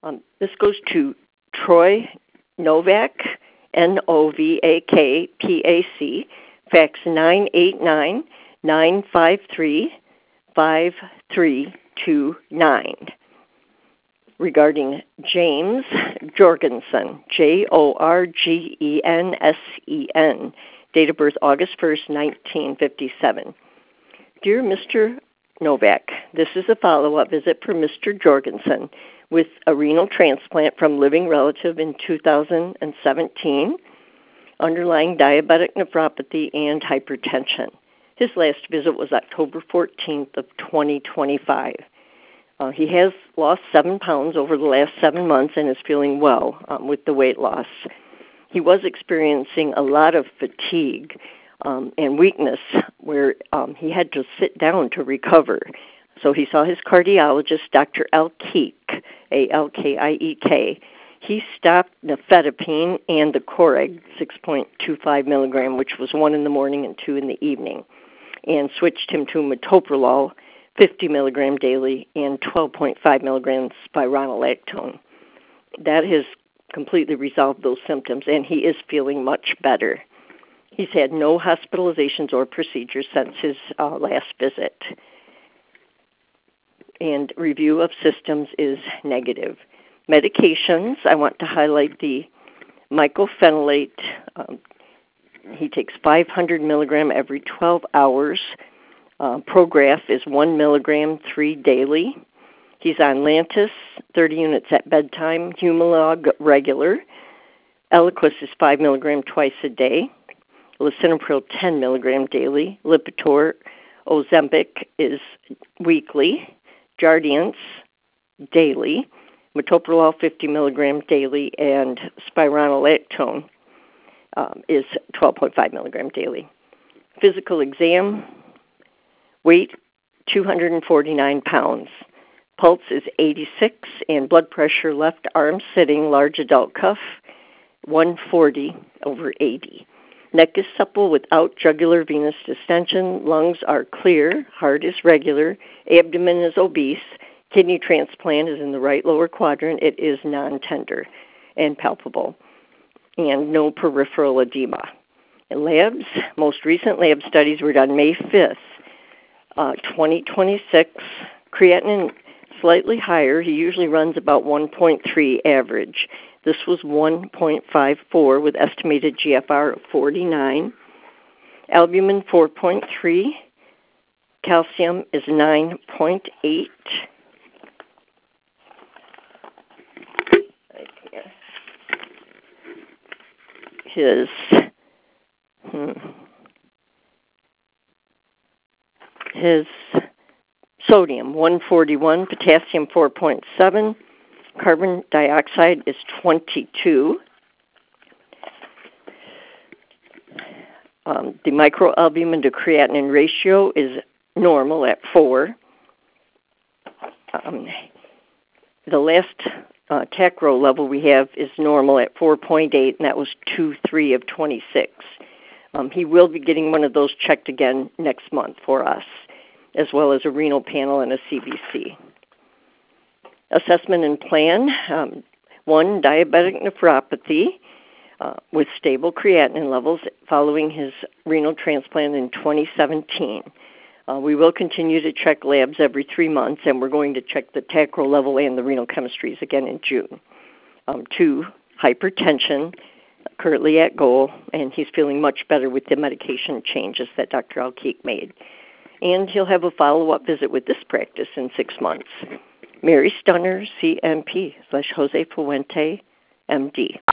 This goes to Troy Novak, Novak, fax 989-953-5329. Regarding James Jorgensen, Jorgensen, date of birth August 1st, 1957. Dear Mr. Novak, this is a follow-up visit for Mr. Jorgensen with a renal transplant from living relative in 2017, underlying diabetic nephropathy and hypertension. His last visit was October 14th of 2025. He has lost 7 pounds over the last 7 months and is feeling well with the weight loss. He was experiencing a lot of fatigue and weakness where he had to sit down to recover. So he saw his cardiologist, Dr. Alkiek, Alkiek. He stopped nifedipine and the Coreg, 6.25 milligram, which was 1 in the morning and 2 in the evening, and switched him to metoprolol, 50 milligram daily, and 12.5 milligrams spironolactone. That has completely resolved those symptoms, and he is feeling much better. He's had no hospitalizations or procedures since his last visit. And review of systems is negative. Medications, I want to highlight the mycophenolate. He takes 500 milligram every 12 hours. Prograf is 1 milligram 3 daily. He's on Lantus, 30 units at bedtime. Humalog regular. Eliquis is 5 milligram twice a day. Lisinopril 10 milligram daily. Lipitor, Ozempic is weekly. Jardiance daily. Metoprolol 50 milligram daily, and spironolactone is 12.5 milligram daily. Physical exam, weight 249 pounds. Pulse is 86, and blood pressure left arm sitting, large adult cuff, 140/80. Neck is supple without jugular venous distension. Lungs are clear. Heart is regular. Abdomen is obese. Kidney transplant is in the right lower quadrant. It is non-tender and palpable, and no peripheral edema. And labs, most recent lab studies were done May 5th, 2026. Creatinine slightly higher. He usually runs about 1.3 average. This was 1.54 with estimated GFR of 49. Albumin 4.3. Calcium is 9.8. His sodium 141, potassium 4.7, carbon dioxide is 22. The microalbumin to creatinine ratio is normal at 4. The last TACRO level we have is normal at 4.8, and that was 2/3 of 26. He will be getting one of those checked again next month for us, as well as a renal panel and a CBC. Assessment and plan, 1, diabetic nephropathy with stable creatinine levels following his renal transplant in 2017. We will continue to check labs every 3 months, and we're going to check the TACRO level and the renal chemistries again in June. 2, hypertension, currently at goal, and he's feeling much better with the medication changes that Dr. Alkiek made. And he'll have a follow-up visit with this practice in 6 months. Mary Stunner, CMP /Jose Fuente, MD.